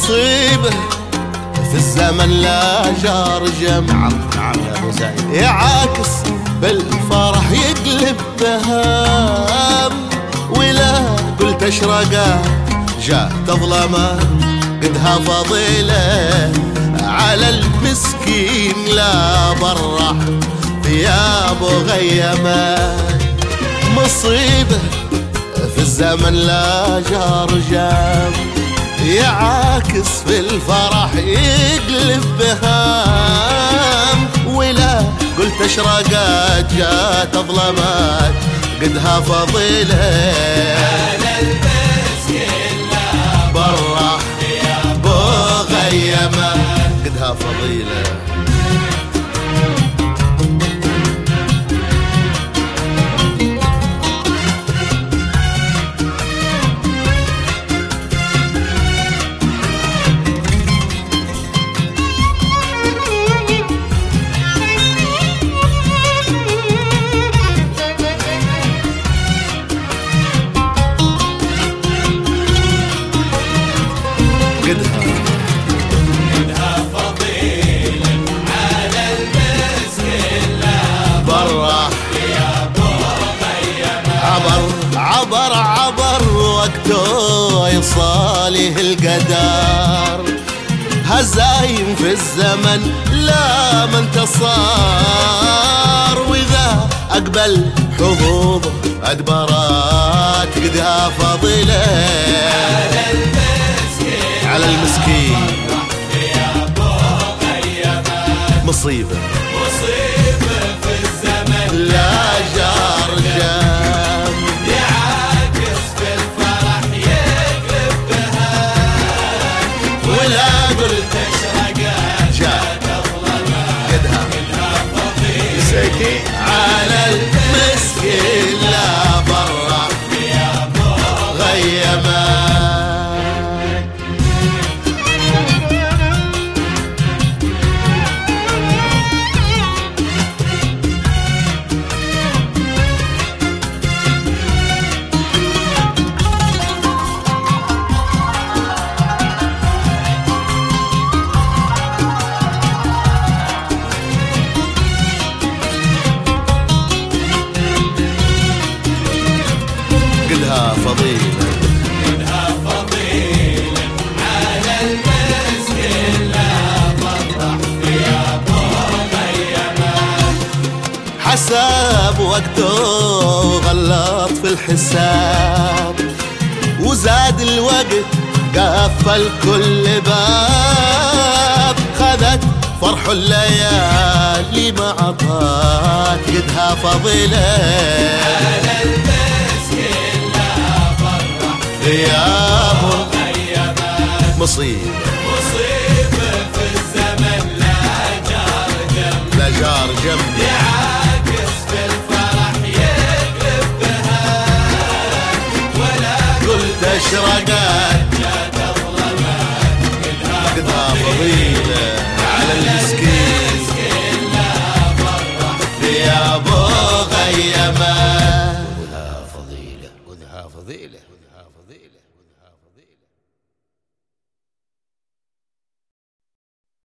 مصيبة في الزمن لا جرجم. نعم يا ابو زايد. يعاكس بالفرح يقلب بهام، ولا قلت اشرقه جات ظلمه قدها فضيله على المسكين لا برح ثيابه غيمه. مصيبه في الزمن لا جرجم، يعاكس في الفرح يقلب بهام، ولا قلت اشرقت جات ظلمات قدها فضيله على المسكين لا برح ثيابه غيمه قدها فضيله. قدها فضيلة على المسكين لا برح ثيابه غيمه. عبر وقته يصالح القدر، هزايم في الزمن لا ما انتصار، واذا اقبل حظوظه ادبرات قدها فضيله على المسكين ثيابه غيمه. مصيبه في الزمن لا جرجم، يعاكس في الفرح يقلب بهام، ولا قلت اشرقت جات ظلمات قدها فضيلة سكي على المسكين لا برح ثيابه غيمه. قدها فضيلة على المسكين لا برح ثيابه غيمه. حساب وقته غلط في الحساب، وزاد الوقت قفل كل باب، خذت فرح الليالي ما عطات قدها فضيلة على المسكين لا برح ثيابه غيمه. مصيبة في الزمن لا جرجم، لا جار جنبي يعاكس في الفرح يقلب بهام، ولا قلت اشرقت جات ظلمات قدها فضيلة على المسكين لا برح ثيابه غيمه. خذها فضيلة. خذها فضيلة